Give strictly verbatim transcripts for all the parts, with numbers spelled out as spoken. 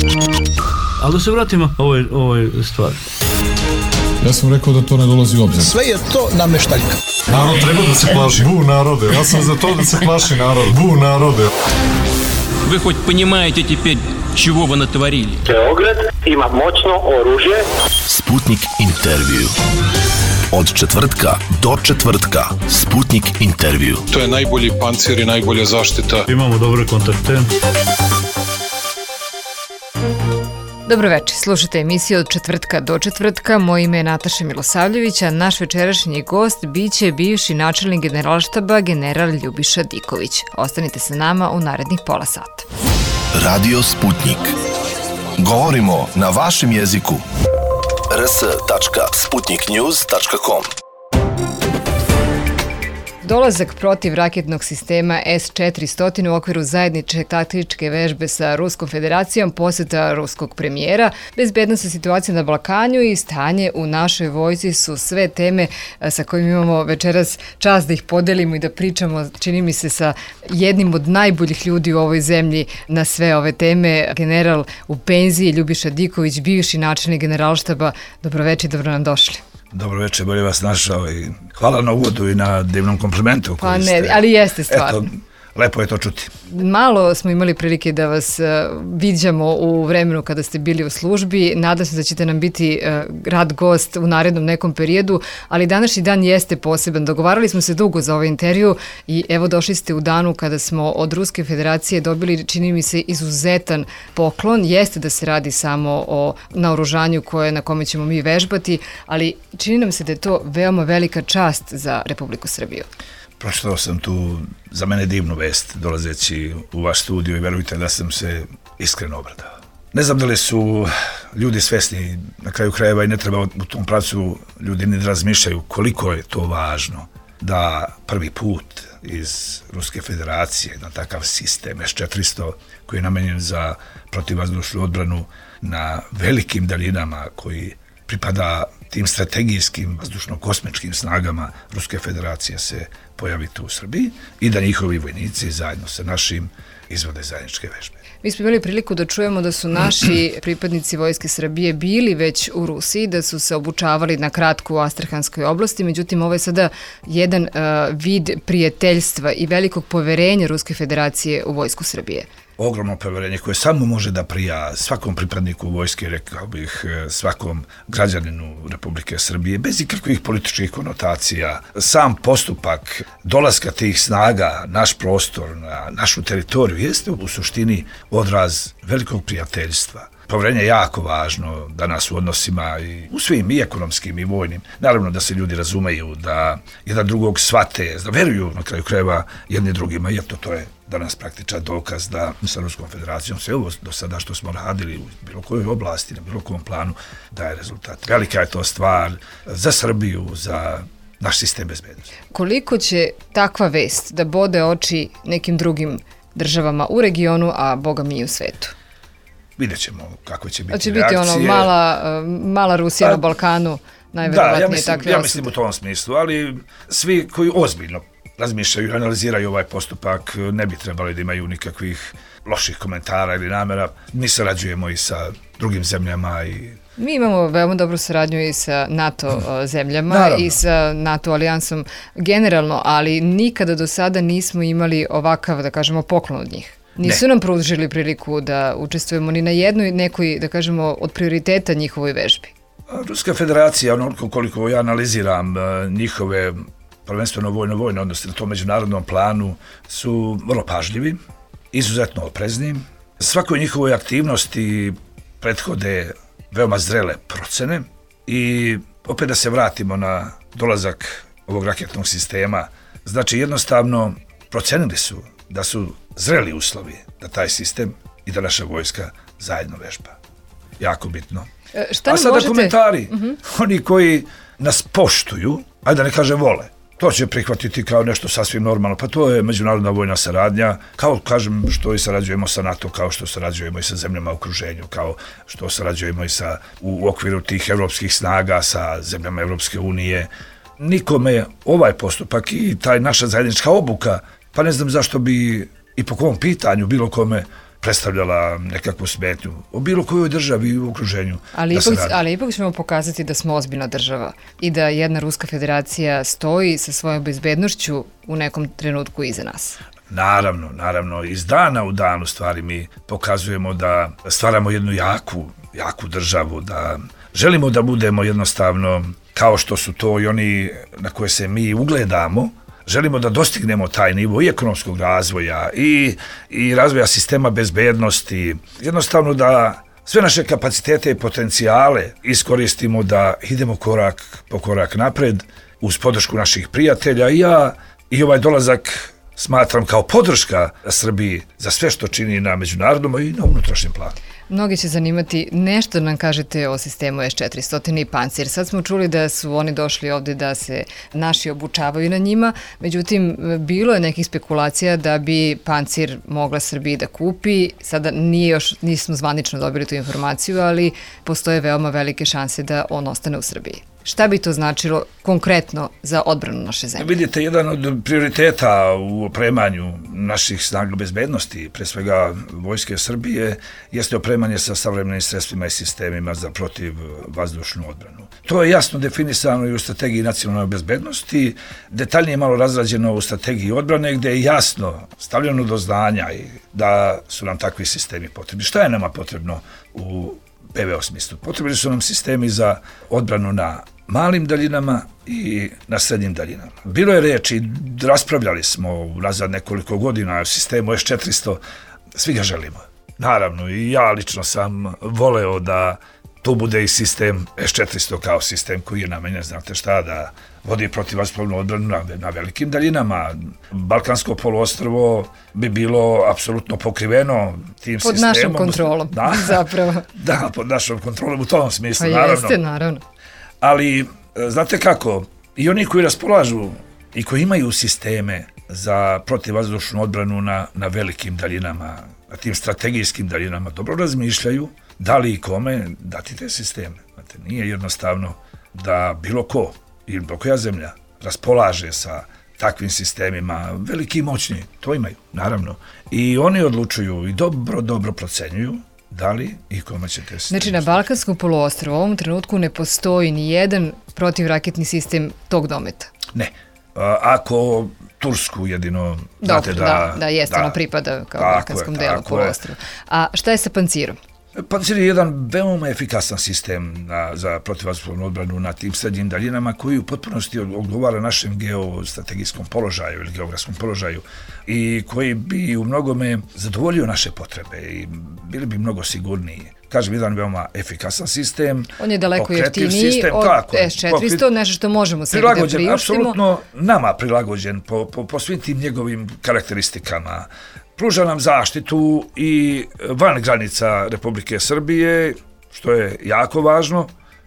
Ali da se vratimo ovoj, ovoj stvari. Ja sam rekao da to ne dolazi u obzir. Sve je to nameštaljka. Narod treba da se plaši. Bu narode. Ja sam za to da se plaši narod. Bu narode. Вы хоть понимаете теперь, чего вы натворили? Beograd ima moćno oružje. Sputnik intervju. Od četvrtka do četvrtka. Sputnik intervju. To je najbolji pancir i najbolja zaštita. Imamo dobre kontakte. Dobro večer, slušajte emisiju od četvrtka do četvrtka. Moje ime je Nataša Milosavljević, a naš večerašnji gost biće bivši načelnik Generalštaba general Ljubiša Diković. Ostanite sa nama u narednih pola sata. Radio Sputnik. Govorimo na vašem jeziku. r s tačka sputnik news tačka com. Dolazak protivraketnog sistema S četiristo u okviru zajedničke taktičke vežbe sa Ruskom federacijom, poseta ruskog premijera, bezbednosna situacija na Balkanu i stanje u našoj vojsci su sve teme sa kojim imamo večeras čast da ih podelimo i da pričamo, čini mi se, sa jednim od najboljih ljudi u ovoj zemlji na sve ove teme, general u penziji Ljubiša Diković, bivši načelnik Generalštaba. Dobroveče i dobro nam došli. Dobro večer, bolje vas našao i hvala na uvodu i na divnom komplimentu. Pa ne, ste, ali jeste stvarno. Eto, lepo je to čuti. Malo smo imali prilike da vas uh, viđamo u vremenu kada ste bili u službi. Nadam se da ćete nam biti uh, rad gost u narednom nekom periodu, ali današnji dan jeste poseban. Dogovarali smo se dugo za ovaj intervju i evo došli ste u danu kada smo od Ruske federacije dobili, čini mi se, izuzetan poklon. Jeste da se radi samo o naoružanju koje, na kome ćemo mi vežbati, ali čini nam se da je to veoma velika čast za Republiku Srbiju. Pročitao sam tu za mene divnu vest dolazeći u vaš studio i verujte da sam se iskreno obradao. Ne znam da li su ljudi svesni, na kraju krajeva i ne treba u tom pravcu ljudi ne razmišljaju koliko je to važno da prvi put iz Ruske federacije na takav sistem S četiristo koji je namenjen za protivvazdušnu odbranu na velikim daljinama koji pripada tim strategijskim vazdušno-kosmičkim snagama Ruske federacije se pojavi tu u Srbiji i da njihovi vojnici zajedno sa našim izvode zajedničke vežbe. Mi smo imali priliku da čujemo da su naši pripadnici Vojske Srbije bili već u Rusiji, da su se obučavali na kratko u Astrahanskoj oblasti, međutim ovo je sada jedan uh, vid prijateljstva i velikog poverenja Ruske federacije u Vojsku Srbije. Ogromno poverenje koje samo može da prija svakom pripadniku vojske, rekao bih svakom građaninu Republike Srbije, bez ikakvih političkih konotacija. Sam postupak dolaska tih snaga, naš prostor, na našu teritoriju, jeste u suštini odraz velikog prijateljstva. Poverenje je jako važno danas u odnosima i u svim i ekonomskim i vojnim. Naravno da se ljudi razumeju, da jedan drugog shvate, da veruju na kraju krajeva jedni drugima i eto to je danas praktičan dokaz da sa Ruskom federacijom sve ovo do sada što smo radili u bilo kojoj oblasti, na bilo kom planu daje rezultat. Velika je to stvar za Srbiju, za naš sistem bezbednosti. Koliko će takva vest da bode oči nekim drugim državama u regionu, a boga mi i u svetu? Vidjet ćemo kako će biti će reakcije. Biti ono mala, mala Rusija pa, na Balkanu, najverovatnije da, ja mislim, takve ja mislim u tom smislu, ali svi koji ozbiljno razmišljaju i analiziraju ovaj postupak ne bi trebali da imaju nikakvih loših komentara ili namera. Mi sarađujemo i sa drugim zemljama i mi imamo veoma dobru saradnju i sa NATO zemljama. Naravno. I sa NATO alijansom generalno, ali nikada do sada nismo imali ovakav, da kažemo, poklon od njih. Nisu ne. nam pružili priliku da učestvujemo ni na jednoj nekoj, da kažemo, od prioriteta njihovoj vežbi. Ruska federacija, onoliko koliko ja analiziram njihove prvenstveno vojno-vojne odnose na tom međunarodnom planu su vrlo pažljivi, izuzetno oprezni. Svakoj njihovoj aktivnosti prethode veoma zrele procene i opet da se vratimo na dolazak ovog raketnog sistema. Znači jednostavno procenili su da su zreli uslovi da taj sistem i da naša vojska zajedno vežba. Jako bitno. E, šta A sada možete... komentari, uh-huh. oni koji nas poštuju, ajde da ne kažem vole, to će prihvatiti kao nešto sasvim normalno. Pa to je međunarodna vojna saradnja, kao kažem što i sarađujemo sa NATO, kao što sarađujemo i sa zemljama u okruženju, kao što sarađujemo i sa, u okviru tih evropskih snaga sa zemljama Evropske unije. Nikome ovaj postupak i taj naša zajednička obuka, pa ne znam zašto bi i po kom pitanju bilo kome predstavljala nekakvu smetnju u bilo kojoj državi i u okruženju. Ali ipak, ali ipak ćemo pokazati da smo ozbiljna država i da jedna Ruska federacija stoji sa svojom bezbednošću u nekom trenutku iza nas. Naravno, naravno, iz dana u dan u stvari mi pokazujemo da stvaramo jednu jaku, jaku državu, da želimo da budemo jednostavno kao što su to i oni na koje se mi ugledamo. Želimo da dostignemo taj nivo i ekonomskog razvoja i, i razvoja sistema bezbednosti. Jednostavno da sve naše kapacitete i potencijale iskoristimo da idemo korak po korak napred uz podršku naših prijatelja. I ja i ovaj dolazak smatram kao podrška Srbiji za sve što čini na međunarodnom i na unutrašnjem planu. Mnogi će zanimati nešto nam kažete o sistemu S četiristo i Pancir. Sad smo čuli da su oni došli ovde da se naši obučavaju na njima, međutim bilo je nekih spekulacija da bi Pancir mogla Srbiji da kupi. Sada nije još, nismo zvanično dobili tu informaciju, ali postoje veoma velike šanse da on ostane u Srbiji. Šta bi to značilo konkretno za odbranu naše zemlje? Vidite, jedan od prioriteta u opremanju naših snaga bezbednosti, pre svega Vojske Srbije, jeste opremanje sa savremenim sredstvima i sistemima za protivvazdušnu odbranu. To je jasno definisano i u strategiji nacionalne bezbednosti, detaljnije malo razrađeno u strategiji odbrane, gde je jasno stavljeno do znanja da su nam takvi sistemi potrebni. Šta je nama potrebno u P V O smislu? Potrebni su nam sistemi za odbranu na malim daljinama i na srednjim daljinama. Bilo je reči, raspravljali smo unazad nekoliko godina o sistemu S četiristo, svi ga želimo. Naravno, i ja lično sam voleo da tu bude i sistem S četiristo kao sistem koji je namenjen, znate šta, da vodi protivvazdušnu odbranu na, na velikim daljinama. Balkansko poluostrvo bi bilo apsolutno pokriveno tim pod sistemom. Pod našom kontrolom, da, zapravo. Da, pod našom kontrolom u tom smislu, pa naravno. Jeste, naravno. Ali, znate kako, i oni koji raspolažu i koji imaju sisteme za protivvazdušnu odbranu na, na velikim daljinama, na tim strategijskim daljinama, dobro razmišljaju da li i kome dati te sisteme. Znate, nije jednostavno da bilo ko ili bilo koja zemlja raspolaže sa takvim sistemima, veliki i moćni, to imaju, naravno. I oni odlučuju i dobro, dobro procenjuju da li i kome će te sisteme. Znači, na Balkanskom poluostrvu u ovom trenutku ne postoji ni jedan protivraketni sistem tog dometa? Ne. A, ako Tursku jedino, znate da... Da, da jeste, ono pripada kao balkanskom delu poluostrvu. A šta je sa Pancirom? Pancir je jedan veoma efikasan sistem na, za protivvazdušnu odbranu na tim srednjim daljinama koji u potpunosti odgovara našem geostrategijskom položaju ili geografskom položaju i koji bi u mnogome zadovoljio naše potrebe i bili bi mnogo sigurniji. Kažem, jedan veoma efikasan sistem. On je daleko jeftiniji sistem, od S četiristo, nešto što možemo sebi da priuštimo. Apsolutno nama prilagođen po, po, po svim tim njegovim karakteristikama. Pruža nam zaštitu i van granica Republike Srbije, što je jako važno,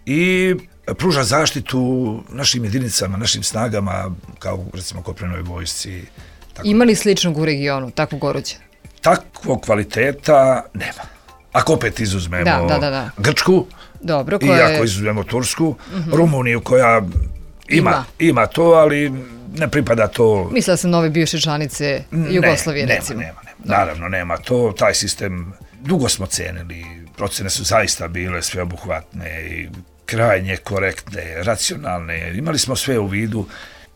i pruža zaštitu našim jedinicama, našim snagama, kao recimo kopnenoj vojsci. Tako. Ima li sličnog u regionu, takvog oruđa? Takvog kvaliteta nema. Ako opet izuzmemo da, da, da, da. Grčku, dobro, koja i ako je... izuzmemo Tursku, uh-huh. Rumuniju koja ima, ima. ima to, ali ne pripada to... Mislila sam nove bivše članice Jugoslavije, ne, recimo. Nema, nema, nema. Naravno, nema to. Taj sistem dugo smo cenili. Procene su zaista bile sveobuhvatne i krajnje korektne, racionalne. Imali smo sve u vidu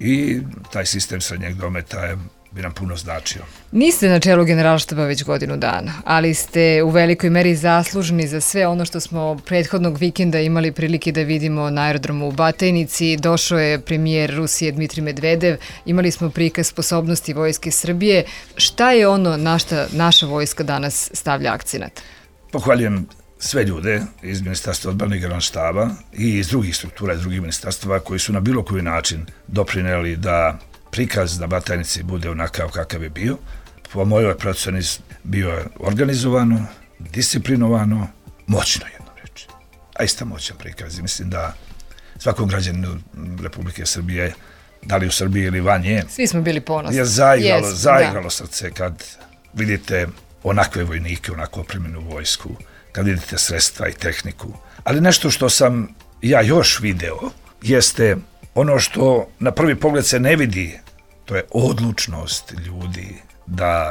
i taj sistem srednjeg dometa je bi nam puno značio. Niste na čelu Generalštaba već godinu dana, ali ste u velikoj meri zaslužni za sve ono što smo prethodnog vikenda imali prilike da vidimo na aerodromu u Batajnici. Došao je premijer Rusije Dmitrij Medvedev, imali smo prikaz sposobnosti Vojske Srbije. Šta je ono na šta naša vojska danas stavlja akcenat? Pohvaljujem sve ljude iz Ministarstva odbrane i Generalštaba i iz drugih struktura, iz drugih ministarstva koji su na bilo koji način doprineli da prikaz na Batajnici bude onakav kakav je bio. Po mojoj proceni bio je organizovano, disciplinovano, moćno jednom reći. A ista moćan prikaz. I mislim da svakom građaninu Republike Srbije, da li u Srbiji ili van nje, svi smo bili ponosni. Je zaigralo, yes, zaigralo da. Srce kad vidite onakve vojnike, onako opremljenu vojsku, kad vidite sredstva i tehniku. Ali nešto što sam ja još video jeste ono što na prvi pogled se ne vidi, to je odlučnost ljudi da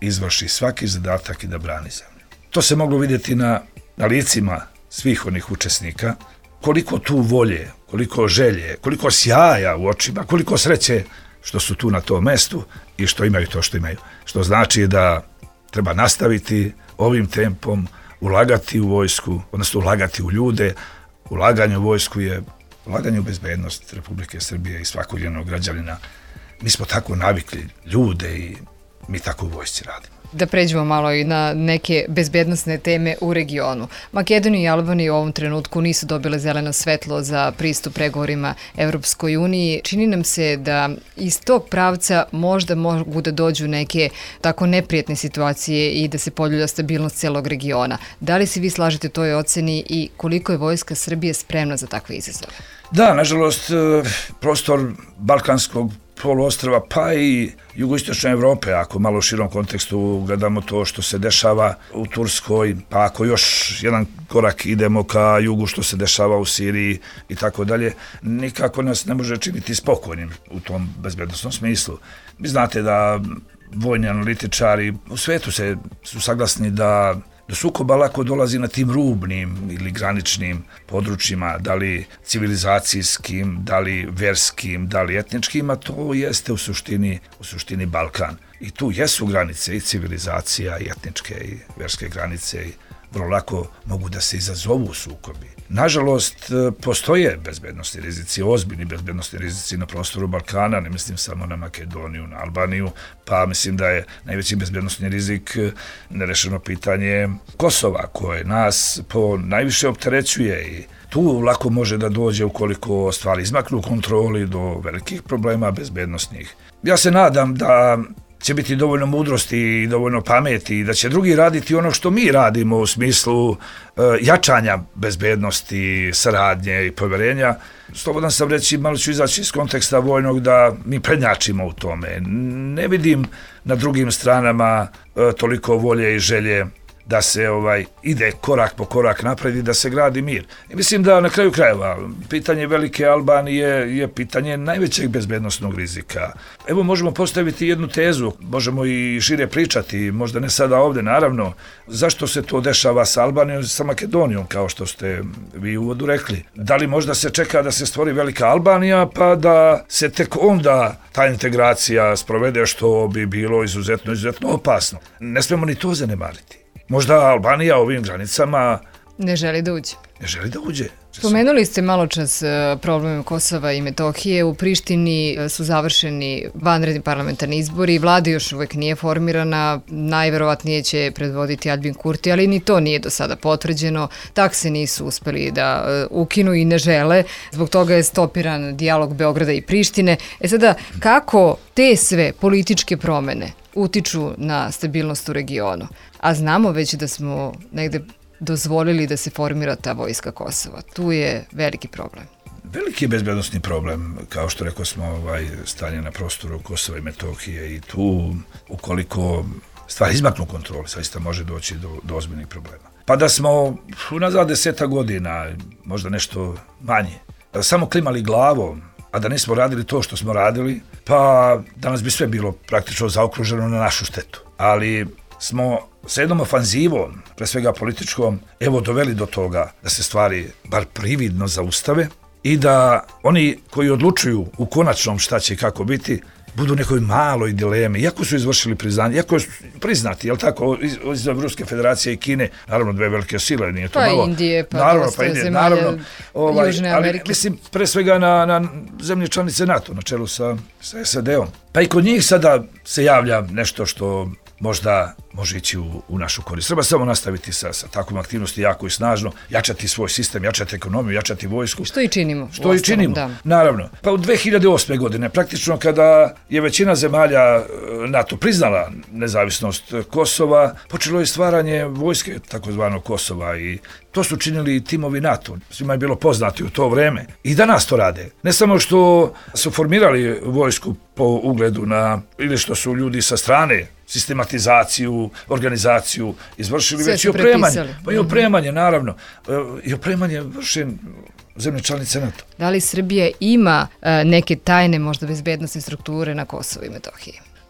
izvrši svaki zadatak i da brani zemlju. To se moglo vidjeti na, na licima svih onih učesnika, koliko tu volje, koliko želje, koliko sjaja u očima, koliko sreće što su tu na tom mestu i što imaju to što imaju. Što znači da treba nastaviti ovim tempom, ulagati u vojsku, odnosno ulagati u ljude. Ulaganje u vojsku je ulaganje u bezbednost Republike Srbije i svakog jednog građanina. Mi smo tako navikli ljude i mi tako u vojsci radimo. Da pređemo malo i na neke bezbednosne teme u regionu. Makedonija i Albanija u ovom trenutku nisu dobile zeleno svetlo za pristup pregovorima Evropskoj uniji. Čini nam se da iz tog pravca možda mogu da dođu neke tako neprijetne situacije i da se poljulja stabilnost celog regiona. Da li se vi slažete toj oceni i koliko je vojska Srbije spremna za takve izazove? Da, nažalost, prostor Balkanskog poluostrva, pa i jugoistočne Evrope, ako malo u širom kontekstu gledamo to što se dešava u Turskoj, pa ako još jedan korak idemo ka jugu što se dešava u Siriji i tako dalje, nikako nas ne može činiti spokojnim u tom bezbednosnom smislu. Vi znate da vojni analitičari u svetu se su saglasni da do sukoba lako dolazi na tim rubnim ili graničnim područjima, da li civilizacijskim, da li verskim, da li etničkim, a to jeste u suštini, u suštini Balkan. I tu jesu granice i civilizacija, i etničke, i verske granice, i vrlo lako mogu da se izazovu sukobi. Nažalost, postoje bezbednosni rizici, ozbiljni bezbednostni rizici na prostoru Balkana, ne mislim samo na Makedoniju, na Albaniju, pa mislim da je najveći bezbednostni rizik nerešeno pitanje Kosova, koje nas po najviše opterećuje i tu lako može da dođe ukoliko stvari izmaknu kontroli do velikih problema bezbednostnih. Ja se nadam da će biti dovoljno mudrosti i dovoljno pameti i da će drugi raditi ono što mi radimo u smislu e, jačanja bezbednosti, saradnje i povjerenja. Slobodan sam reći, malo ću izaći iz konteksta vojnog, da mi prednjačimo u tome. Ne vidim na drugim stranama e, toliko volje i želje da se ovaj ide korak po korak napred i da se gradi mir. I mislim da na kraju krajeva pitanje Velike Albanije je pitanje najvećeg bezbednosnog rizika. Evo možemo postaviti jednu tezu, možemo i šire pričati, možda ne sada ovdje naravno, zašto se to dešava sa Albanijom i sa Makedonijom, kao što ste vi u uvodu rekli. Da li možda se čeka da se stvori Velika Albanija pa da se tek onda ta integracija sprovede, što bi bilo izuzetno, izuzetno opasno. Ne smemo ni to zanemariti. Možda Albanija ovim granicama ne želi da uđe. Ne želi da uđe. Spomenuli ste malo čas problem Kosova i Metohije. U Prištini su završeni vanredni parlamentarni izbori. Vlada još uvek nije formirana. Najverovatnije će predvoditi Aljbin Kurti, ali ni to nije do sada potvrđeno. Takse nisu uspeli da ukinu i ne žele. Zbog toga je stopiran dijalog Beograda i Prištine. E sada, kako te sve političke promene utiču na stabilnost u regionu? A znamo već da smo negde dozvolili da se formira ta vojska Kosova. Tu je veliki problem. Veliki je bezbednosni problem, kao što rekao smo, ovaj, stanje na prostoru Kosova i Metohije, i tu, ukoliko stvari izmaknu kontroli, zaista može doći do, do ozbiljnih problema. Pa da smo unazad deseta godina, možda nešto manje, samo klimali glavom, a da nismo radili to što smo radili, pa danas bi sve bilo praktično zaokruženo na našu štetu. Ali smo s jednom ofanzivom, pre svega političkom, evo doveli do toga da se stvari bar prividno zaustave i da oni koji odlučuju u konačnom šta će i kako biti, budu u nekoj maloj dilemi, iako su izvršili priznanje, iako su priznati, jel tako, iz, iz Ruske federacije i Kine, naravno dve velike sile, nije to pa malo. Indije, pa naravno, dosta pa Indije, zemalja naravno, ovaj, Južne Amerike. Ali, mislim, pre svega na, na zemlje članice NATO, na čelu sa, sa S A D-om. Pa i kod njih sada se javlja nešto što možda može ići u, u našu korist. Treba samo nastaviti sa, sa takvom aktivnosti jako i snažno, jačati svoj sistem, jačati ekonomiju, jačati vojsku. Što i činimo. Što i činimo, da. Naravno. Pa u dve hiljade osme. godine, praktično kada je većina zemalja NATO priznala nezavisnost Kosova, počelo je stvaranje vojske takozvanog Kosova i to su činili timovi NATO. Svima je bilo poznati u to vreme. I danas to rade. Ne samo što su formirali vojsku po ugledu na, ili što su ljudi sa strane sistematizaciju, organizaciju izvršili, već i opremanje. Pa i opremanje, naravno. I opremanje vršen zemlje članice NATO. Da li Srbija ima neke tajne, možda bezbednostne strukture na Kosovu i Metohiji?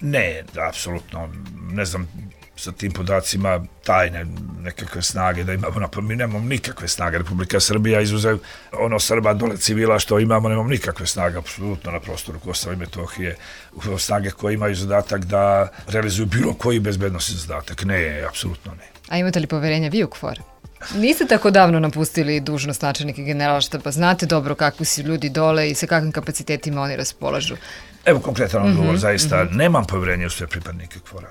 Ne, apsolutno, ne znam, sa tim podacima tajne nekakve snage da imamo, mi nemamo nikakve snage. Republika Srbija, izuzev ono Srba dole civila što imamo, nemamo nikakve snage apsolutno na prostoru Kosova i Metohije, snage koje imaju zadatak da realizuju bilo koji bezbednosni zadatak. Ne, apsolutno ne. A imate li poverenja vi u KFOR? Niste tako davno napustili dužnost načelnika Generalštaba, znate dobro kakvi su ljudi dole i sa kakvim kapacitetima oni raspolažu. Evo konkretan odgovor, mm-hmm, zaista mm-hmm. nemam poverenja u sve pripadnike KFOR-a.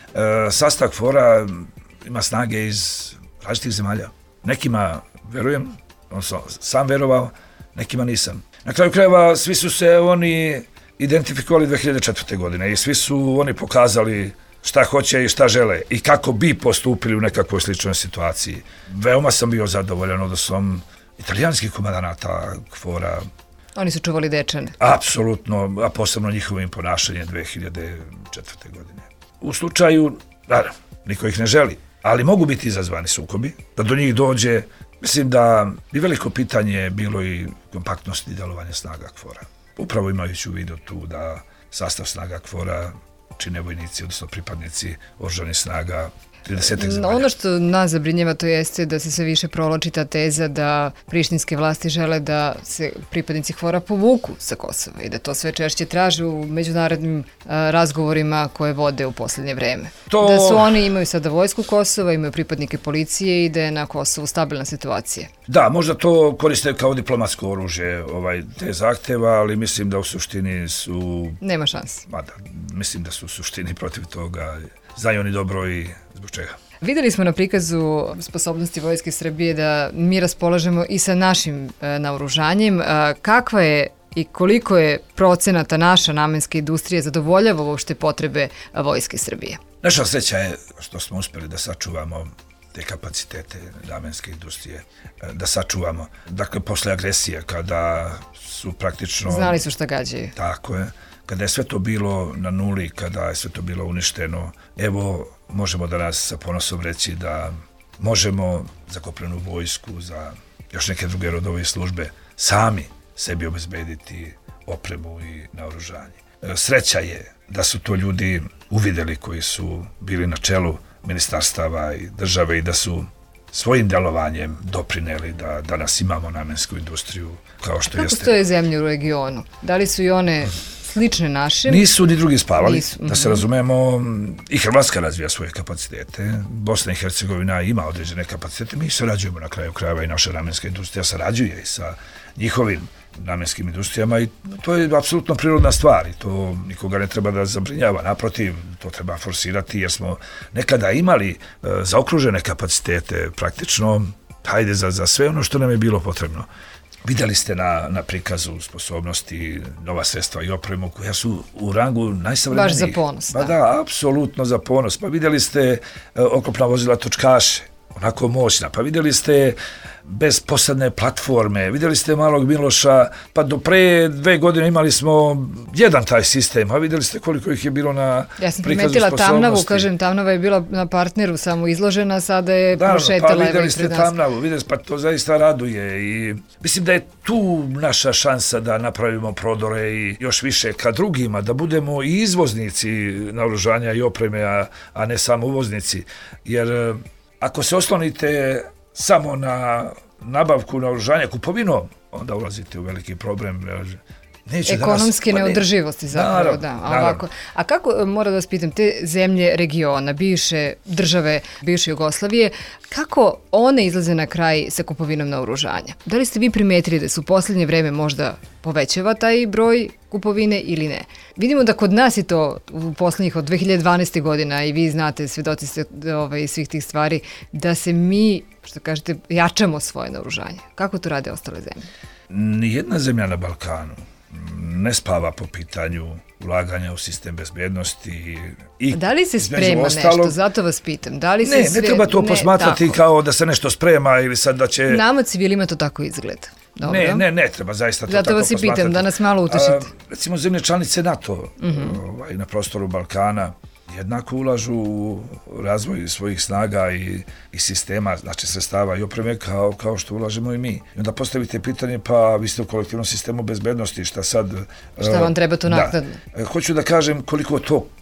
E, sastav KFOR-a ima snage iz različitih zemalja. Nekima verujem, odnosno sam verovao, nekima nisam. Na kraju krajeva svi su se oni identifikovali dve hiljade četvrte. godine i svi su oni pokazali šta hoće i šta žele i kako bi postupili u nekakvoj sličnoj situaciji. Veoma sam bio zadovoljan odnosom italijanskih komandanata KFOR-a. Oni su čuvali Dečane. Apsolutno, a posebno njihovim ponašanjem dve hiljade četvrte. godine. U slučaju, naravno, niko ih ne želi, ali mogu biti izazvani sukobi, da do njih dođe. Mislim da bi veliko pitanje bilo i kompaktnosti djelovanja snaga KFOR-a. Upravo imajući u vidu tu da sastav snaga KFOR-a čine vojnici, odnosno pripadnici oružanih snaga trideset zemalja. Ono što nas zabrinjava to jeste da se sve više provlači ta teza da prištinske vlasti žele da se pripadnici KFOR-a povuku sa Kosova i da to sve češće traže u međunarodnim a, razgovorima koje vode u posljednje vreme. To... Da su oni imaju sada vojsku Kosova, imaju pripadnike policije i da je na Kosovu stabilna situacija. Da, možda to koriste kao diplomatsko oružje ovaj, te zahteva, ali mislim da u suštini su... Nema šanse. Mada, mislim da su u suštini protiv toga. Znaju oni dobro i zbog čega. Videli smo na prikazu sposobnosti Vojske Srbije da mi raspolažemo i sa našim e, naoružanjem. E, kakva je i koliko je procenata naša namenska industrija zadovoljava uopšte potrebe Vojske Srbije? Naša sreća je što smo uspeli da sačuvamo te kapacitete namenske industrije, da sačuvamo. Dakle, posle agresije, kada su praktično... Znali su šta gađaju. Tako je. Kada je sve to bilo na nuli, kada je sve to bilo uništeno, evo, možemo danas sa ponosom reći da možemo za kopnenu vojsku, za još neke druge rodove i službe, sami sebi obezbediti opremu i naoružanje. Sreća je da su to ljudi uvideli koji su bili na čelu ministarstava i države i da su svojim djelovanjem doprineli da danas imamo namensku industriju kao što Kako jeste. Kako stoje zemlje u regionu? Da li su i one slične našim? Nisu ni drugi spavali, Nisu. da se razumemo, i Hrvatska razvija svoje kapacitete, Bosna i Hercegovina ima određene kapacitete, mi sarađujemo na kraju krajeva i naša namenska industrija sarađuje i sa njihovim namenskim industrijama i to je apsolutno prirodna stvar i to nikoga ne treba da zabrinjava, naprotiv, to treba forsirati jer smo nekada imali e, zaokružene kapacitete praktično, hajde za, za sve ono što nam je bilo potrebno. Vidjeli ste na, na prikazu sposobnosti, nova sredstva i opremu koja su u rangu najsavremenijih. Baš za ponos. Pa da, da, apsolutno za ponos. Pa vidjeli ste e, oklopna vozila točkaše, onako moćna. Pa vidjeli ste bez posadne platforme, vidjeli ste Malog Miloša, pa do pre dve godine imali smo jedan taj sistem, a vidjeli ste koliko ih je bilo na prikazu sposobnosti. Ja sam primetila Tamnavu, kažem, Tamnava je bila na partneru samo izložena, sada je da, prošetala. Pa vidjeli ste Tamnavu, vidjeli, pa to zaista raduje i mislim da je tu naša šansa da napravimo prodore i još više ka drugima, da budemo i izvoznici naoružanja i opreme, a, a ne samo uvoznici, jer ako se oslonite samo na nabavku naoružanja kupovinom, onda ulazite u veliki problem. Neće ekonomske danas, neodrživosti zapravo, naravno, da. A, naravno. ovako, a kako, moram da vas pitam, te zemlje regiona, bivše države, bivše Jugoslavije, kako one izlaze na kraj sa kupovinom naoružanja? Da li ste vi primetili da su u posljednje vreme možda povećava taj broj kupovine ili ne? Vidimo da kod nas je to u posljednjih od dve hiljade dvanaeste. godina i vi znate, svedoci ste ovaj, svih tih stvari, da se mi, što kažete, jačamo svoje naoružanje. Kako to rade ostale zemlje? Nijedna zemlja na Balkanu ne spava po pitanju ulaganja u sistem bezbednosti. I da li se sprema ostalo, nešto? Zato vas pitam. Da li se ne, sve... ne treba to ne, posmatrati tako. Kao da se nešto sprema ili sad da će... Nama civilima to tako izgleda. Dobro. Ne, ne, ne treba zaista to zato tako vas i posmatrati. pitam, da nas malo utešite. A, recimo zemlje članice NATO uh-huh. ovaj, na prostoru Balkana jednako ulažu u razvoj svojih snaga i, i sistema, znači sredstava i opreme kao, kao što ulažemo i mi. I onda postavite pitanje, pa vi ste u kolektivnom sistemu bezbednosti, šta sad... Šta vam treba to naknadno? Da. Hoću da kažem koliko to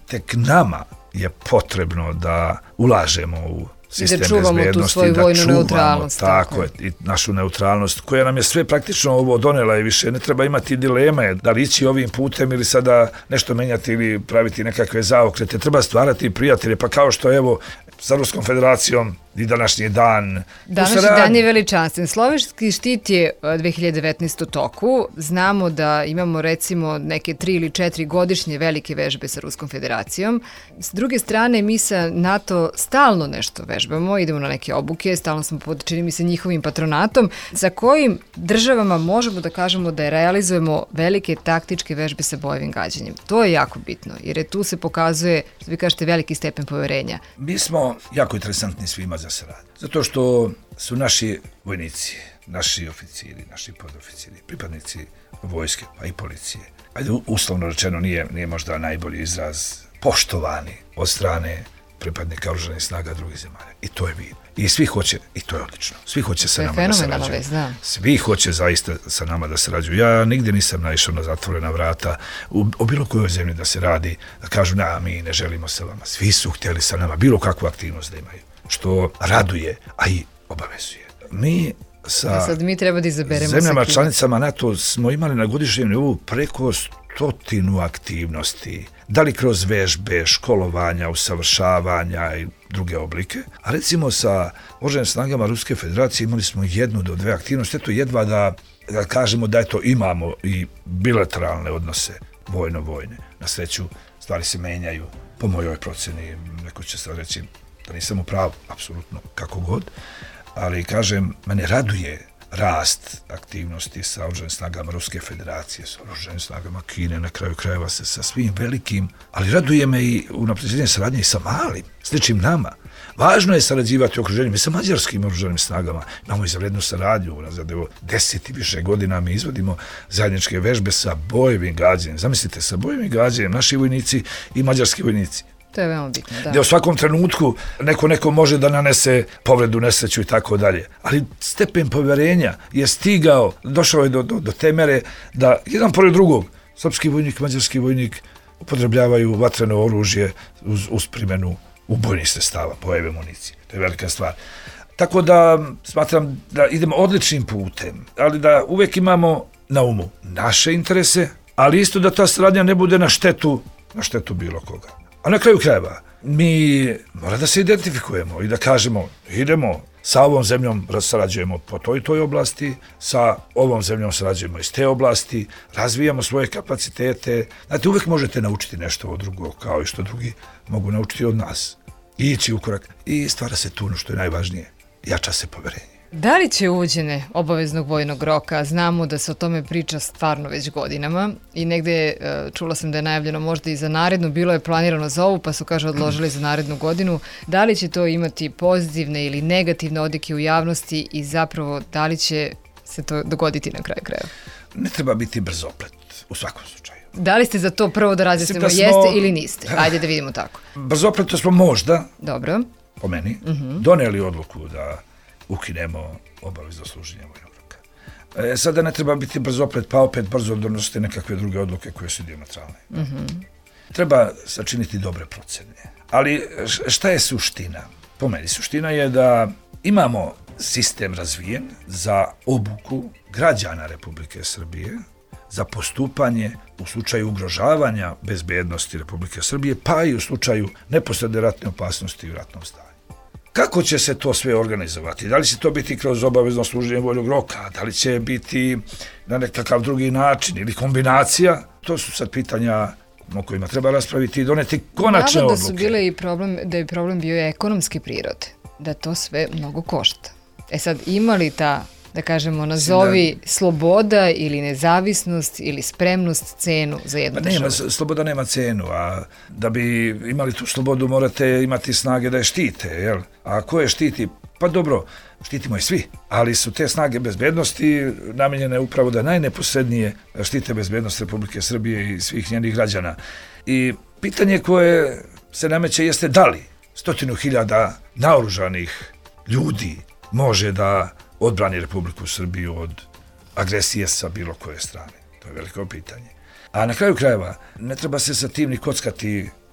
tek nama je potrebno da ulažemo u sistem bezbednosti. I da čuvamo tu svoju vojnu neutralnost. Tako je, i našu neutralnost, koja nam je sve praktično ovo donela i više ne treba imati dileme da li ići ovim putem ili sada nešto menjati ili praviti nekakve zaokrete. Treba stvarati prijatelje, pa kao što evo sa Ruskom federacijom i današnji dan. Današnji dan je veličanstven. Slovenski štit je dve hiljade devetnaeste. u toku. Znamo da imamo recimo neke tri ili četiri godišnje velike vežbe sa Ruskom federacijom. S druge strane, mi sa NATO stalno nešto vežbamo, idemo na neke obuke, stalno smo pod, čini mi se, njihovim patronatom, sa kojim državama možemo da kažemo da realizujemo velike taktičke vežbe sa bojevim gađanjem. To je jako bitno, jer je tu se pokazuje, što vi kažete, veliki stepen poverenja. Mi smo jako interesantni svima za saradnju. Zato što su naši vojnici, naši oficiri, naši podoficiri, pripadnici vojske, pa i policije, ajde, uslovno rečeno nije, nije možda najbolji izraz, poštovani od strane pripadnika oružanih snaga drugih zemalja. I to je vidno. I svi hoće, i to je odlično, svi hoće sa nama da sarađuju. Svi hoće zaista sa nama da sarađuju. Ja nigdje nisam naišao na zatvorena vrata u, u bilo kojoj zemlji da se radi, da kažu, na, mi ne želimo sa vama. Svi su htjeli sa nama bilo kakvu aktivnost da imaju, što raduje, a i obavezuje. Mi sa sad mi treba da izaberemo zemljama članicama NATO smo imali na godišnjem nivou preko stotinu aktivnosti, da li kroz vežbe, školovanja, usavršavanja i druge oblike. A recimo sa oružanim snagama Ruske federacije imali smo jednu do dve aktivnosti. Eto jedva da, da kažemo da eto imamo i bilateralne odnose vojno-vojne. Na sreću stvari se menjaju. Po mojoj proceni, neko će sad reći da nisam u pravu, apsolutno kako god, ali kažem, mene raduje rast aktivnosti sa oružanim snagama Ruske federacije, sa oružanim snagama Kine, na kraju krajeva se sa svim velikim, ali raduje me i unapređenje saradnje i sa malim, sličnim nama. Važno je sarađivati u okruženju i sa mađarskim oružanim snagama. Imamo izvanrednu saradnju, unazad evo deset i više godina mi izvodimo zajedničke vežbe sa bojevim gađanjem. Zamislite, sa bojevim gađanjem naši vojnici i mađarski vojnici. To je veoma bitno, da. Gdje u svakom trenutku neko neko može da nanese povredu, nesreću i tako dalje. Ali stepen povjerenja je stigao, došao je do, do, do te mere da jedan pored drugog, srpski vojnik, mađarski vojnik upotrebljavaju vatreno oružje uz, uz primjenu ubojnih sredstava, bojeve municije. To je velika stvar. Tako da smatram da idemo odličnim putem, ali da uvijek imamo na umu naše interese, ali isto da ta saradnja ne bude na štetu, na štetu bilo koga. A na kraju krajeva, mi mora da se identifikujemo i da kažemo, idemo sa ovom zemljom sarađujemo po toj toj oblasti, sa ovom zemljom sarađujemo iz te oblasti, razvijamo svoje kapacitete. Znate, uvijek možete naučiti nešto od drugog, kao i što drugi mogu naučiti od nas. I ići u korak. I stvara se tu, što je najvažnije, jača se poverenje. Da li će uvođenje obaveznog vojnog roka? Znamo da se o tome priča stvarno već godinama i negde čula sam da je najavljeno možda i za narednu, bilo je planirano za ovu pa su, kaže, odložili za narednu godinu. Da li će to imati pozitivne ili negativne odjeke u javnosti i zapravo da li će se to dogoditi na kraju krajeva? Ne treba biti brzoplet u svakom slučaju. Da li ste za to prvo da razjasnimo smo... jeste ili niste? Ajde da vidimo tako. Brzopleto smo možda, dobro, po meni, uh-huh. donijeli odluku da ukinemo obavezno služenje vojnog roka. E, sada ne treba biti brzoplet, pa opet brzo donositi nekakve druge odluke koje su dijametralne. Mm-hmm. Treba sačiniti dobre procene. Ali šta je suština? Po meni suština je da imamo sistem razvijen za obuku građana Republike Srbije, za postupanje u slučaju ugrožavanja bezbednosti Republike Srbije, pa i u slučaju neposredne ratne opasnosti u ratnom stanju. Kako će se to sve organizovati? Da li će to biti kroz obavezno služenje vojnog roka? Da li će biti na nekakav drugi način ili kombinacija? To su sad pitanja o kojima treba raspraviti i doneti konačne odluke. Da su bile i problem, da je problem bio ekonomske prirode, da to sve mnogo košta. E sad, ima li ta, da kažemo, nazovi da, sloboda ili nezavisnost ili spremnost cenu za jednu pa nema, državu? Sloboda nema cenu, a da bi imali tu slobodu morate imati snage da je štite, jel? A ko je štiti? Pa dobro, štitimo je svi, ali su te snage bezbednosti namijenjene upravo da najneposrednije štite bezbednost Republike Srbije i svih njenih građana. I pitanje koje se nameće jeste da li stotinu hiljada naoružanih ljudi može da odbrani Republiku Srbiju od agresije sa bilo koje strane. To je veliko pitanje. A na kraju krajeva ne treba se sa tim ni kockati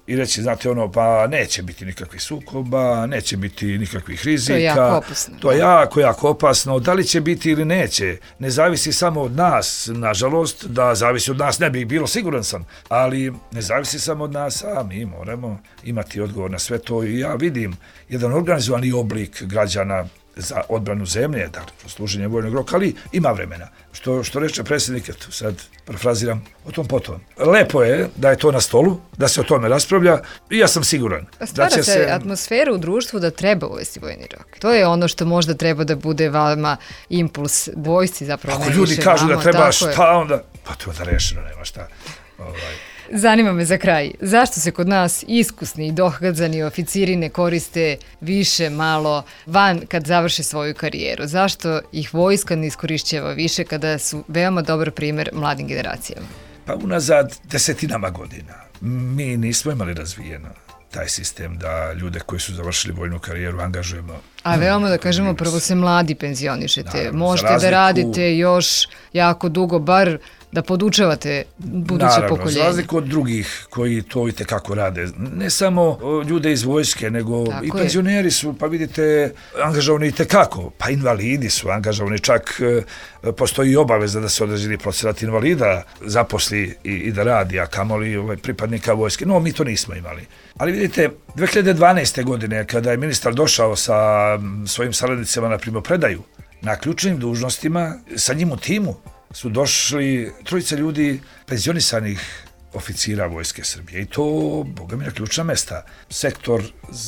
i reći, znate ono, pa neće biti nikakvih sukoba, neće biti nikakvih rizika. To je jako opasno. To je jako, jako opasno. Da li će biti ili neće, ne zavisi samo od nas, nažalost, da zavisi od nas, ne bi bilo, siguran sam, ali ne zavisi samo od nas, a mi moramo imati odgovor na sve to i ja vidim jedan organizovani oblik građana za odbranu zemlje, dakle, služenje vojnog roka, ali ima vremena. Što, što reče predsjednik, eto, sad parafraziram, o tom potom. Lepo je da je to na stolu, da se o tome raspravlja i ja sam siguran. Pa stvara da će se, se atmosfera u društvu da treba uvesti vojni rok. To je ono što možda treba da bude vama impuls vojsci zapravo. Ako ljudi kažu vama, da treba šta, onda, pa to je da rešeno, nema šta. Ovaj. Zanima me za kraj, zašto se kod nas iskusni i dohadzani oficiri ne koriste više malo van kad završe svoju karijeru? Zašto ih vojska ne iskorišćava više kada su veoma dobar primjer mladim generacijama? Pa unazad desetinama godina mi nismo imali razvijeno taj sistem da ljude koji su završili vojnu karijeru angažujemo. A veoma da kažemo, prvo se mladi penzionišete. Naravno, možete razliku, da radite još jako dugo, bar da podučavate buduće naravno, pokoljenje. Naravno, za razliku od drugih koji to i tekako rade. Ne samo ljude iz vojske, nego tako i penzioneri su, pa vidite, angažovani i tekako. Pa invalidi su angažovani, čak postoji obaveza da se određeni procenat invalida zaposli i, i da radi, a kamoli ovaj, pripadnika vojske. No, mi to nismo imali. Ali vidite, dve hiljade dvanaeste. godine, kada je ministar došao sa svojim saradnicima na primopredaju, na ključnim dužnostima, sa njim u timu, su došli trojica ljudi penzionisanih oficira Vojske Srbije. I to, boga mi, na ključna mesta. Sektor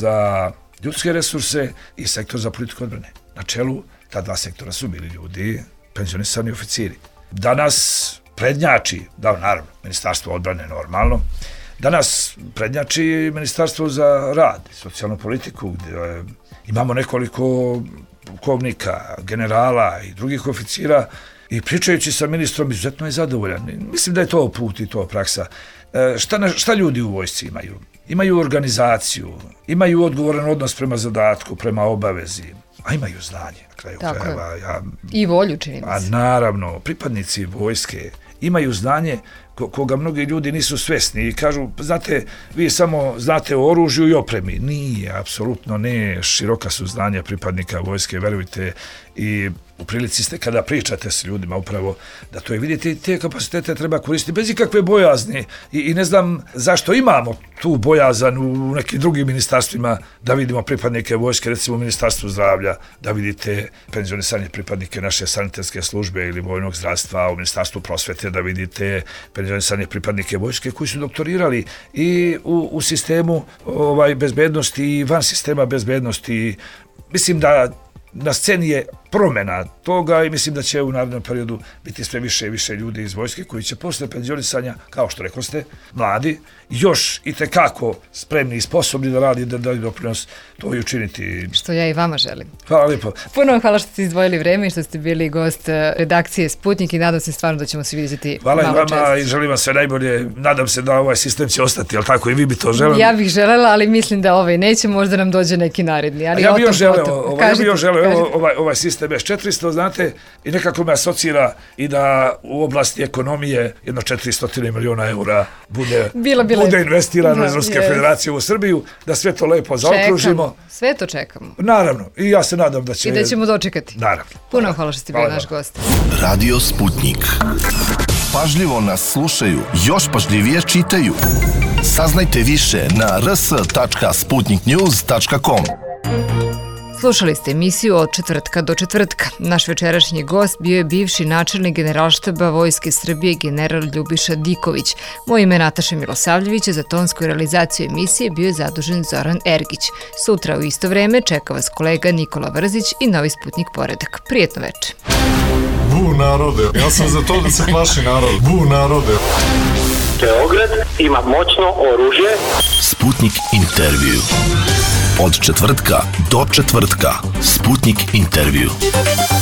za ljudske resurse i sektor za politiku odbrane. Na čelu ta dva sektora su bili ljudi, penzionisani oficiri. Danas prednjači, da, naravno, Ministarstvo odbrane normalno, danas prednjači Ministarstvo za rad i socijalnu politiku, gdje imamo nekoliko pukovnika, generala i drugih oficira. I pričajući sa ministrom, izuzetno je zadovoljan. Mislim da je to put i to praksa. E, šta, šta ljudi u vojsci imaju? Imaju organizaciju, imaju odgovoran odnos prema zadatku, prema obavezi, a imaju znanje. Na kraju krajeva, ja, i volju, čini mi se. A naravno, pripadnici vojske imaju znanje ko, koga mnogi ljudi nisu svesni i kažu, znate, vi samo znate o oružju i opremi. Nije, apsolutno ne. Široka su znanja pripadnika vojske, verujte, i u prilici ste kada pričate s ljudima upravo da to je, vidite, te kapacitete treba koristiti bez ikakve bojazni i, i ne znam zašto imamo tu bojazan u nekim drugim ministarstvima da vidimo pripadnike vojske, recimo u Ministarstvu zdravlja, da vidite penzionisanje pripadnike naše sanitetske službe ili vojnog zdravstva, u Ministarstvu prosvete da vidite penzionisanje pripadnike vojske koji su doktorirali i u, u sistemu ovaj, bezbednosti i van sistema bezbednosti. Mislim da na sceni je promjena toga i mislim da će u narednom periodu biti sve više i više ljudi iz vojske koji će posle penzionisanja, kao što rekoste, mladi, još i tekako spremni i sposobni da radi, da daju doprinos, to i učiniti. Što ja i vama želim. Hvala lijepo. Puno vam hvala što ste izdvojili vreme i što ste bili gost redakcije Sputnik i nadam se stvarno da ćemo se vidjeti hvala malo češće. Hvala i vama i želim vam sve najbolje. Nadam se da ovaj sistem će ostati, ali tako i vi bi to želeli. Ja bih želela, ali mislim da ovaj neće, možda nam dođe neki naredni. Ali ja bih još želeo, ovaj, ja bi još želeo, evo, ovaj, ovaj sistem S četiristo, znate, i nekako me asocira i da u oblasti ekonomije jedno četiristo miliona eura bude, bila, bila. bude investirano iz Ruske yes. federacije u Srbiju, da sve to lepo zaokružimo. Čekamo, sve to čekamo. Naravno, i ja se nadam da će... I da ćemo dočekati. Naravno. Puno hvala što ste bili naš gost. Radio Sputnik. Pažljivo nas slušaju, još pažljivije čitaju. Saznajte više na r s tačka sputnik news tačka com. Slušali ste emisiju od četvrtka do četvrtka. Naš večerašnji gost bio je bivši načelnik Generalštaba Vojske Srbije general Ljubiša Diković. Moje ime je Nataša Milosavljević, a za tonsku realizaciju emisije bio je zadužen Zoran Ergić. Sutra u isto vreme čeka vas kolega Nikola Vrzić i novi Sputnik Poredak. Prijetno večer. Bu narode, ja sam za to da se plaši narod. Bu narode. Beograd ima moćno oružje. Sputnik intervju. Od četvrtka do četvrtka. Sputnik intervju.